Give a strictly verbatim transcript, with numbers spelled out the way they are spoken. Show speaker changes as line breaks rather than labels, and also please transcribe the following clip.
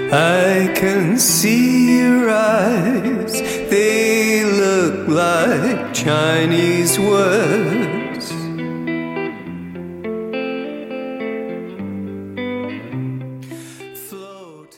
I can see your eyes, they look like Chinese words.